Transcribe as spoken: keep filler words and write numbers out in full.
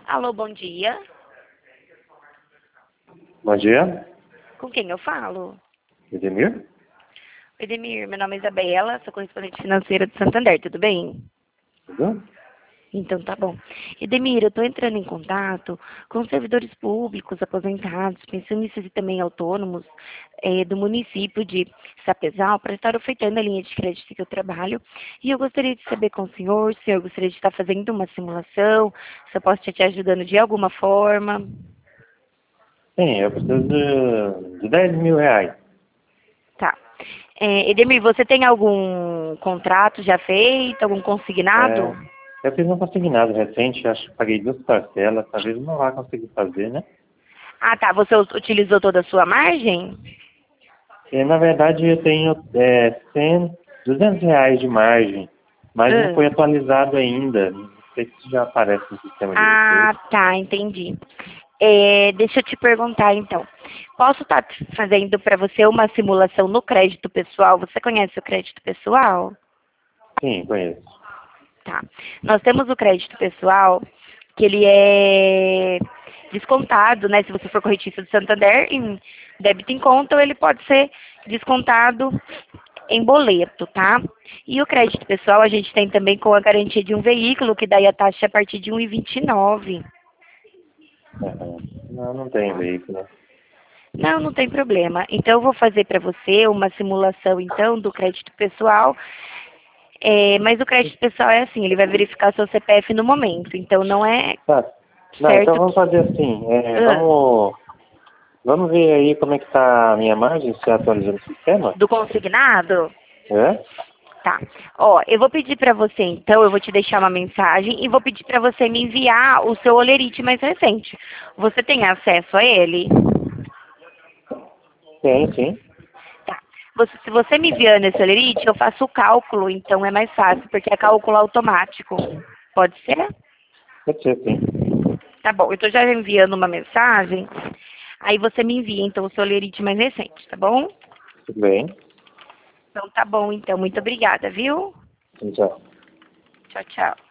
Alô, bom dia. Bom dia, Com quem eu falo? Edemir. Edemir, meu nome é Isabela, sou correspondente financeira de Santander, tudo bem? Tudo? Então tá bom. Edemir, eu estou entrando em contato com servidores públicos, aposentados, pensionistas e também autônomos eh, do município de Sapezal para estar ofertando a linha de crédito que eu trabalho. E eu gostaria de saber com o senhor, se eu gostaria de estar fazendo uma simulação, se eu posso estar te ajudando de alguma forma. Sim, eu preciso de, de dez mil reais. Tá. É, Edemir, você tem algum contrato já feito, algum consignado? É, eu fiz um consignado recente, acho que paguei duas parcelas, talvez não vá conseguir fazer, né? Ah, tá. Você u- utilizou toda a sua margem? E, na verdade, eu tenho é, cem, duzentos reais de margem, mas não Ah, foi atualizado ainda. Não sei se já aparece no sistema de vocês. Ah, tá, entendi. É, deixa eu te perguntar, então. Posso estar fazendo para você uma simulação no crédito pessoal? Você conhece o crédito pessoal? Sim, conheço. Tá. Nós temos o crédito pessoal, que ele é descontado, né? Se você for corretista do Santander, em débito em conta, ou ele pode ser descontado em boleto, tá? E o crédito pessoal a gente tem também com a garantia de um veículo, que daí a taxa é a partir de um vírgula vinte e nove. Aham. Não, não tem veículo. Não, não tem problema. Então eu vou fazer para você uma simulação então do crédito pessoal. É, mas o crédito pessoal é assim, ele vai verificar seu C P F no momento. Então não é Tá. Não, então certo vamos que. fazer assim. É, Ah, vamos, vamos ver aí como é que tá a minha margem, se atualizou no sistema. do consignado? É? Tá. Ó, eu vou pedir para você então, eu vou te deixar uma mensagem e vou pedir para você me enviar o seu olerite mais recente. Você tem acesso a ele? Sim, sim. Tá. Você- se você me enviando esse olerite, eu faço o cálculo, então é mais fácil, porque é cálculo automático. Pode ser? Pode ser, sim. Tá bom, eu tô já enviando uma mensagem, aí você me envia então o seu olerite mais recente, tá bom? Tudo bem. Então tá bom, então. Muito obrigada, viu? Então. Tchau, tchau.